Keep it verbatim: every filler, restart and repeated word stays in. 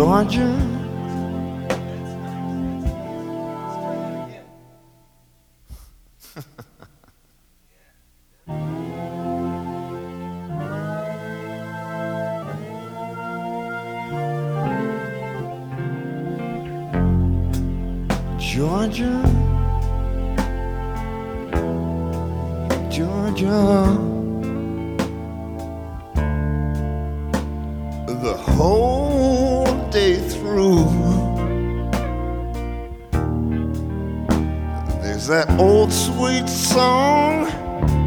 Georgia, Georgia, Georgia, the whole day through. There's that old sweet song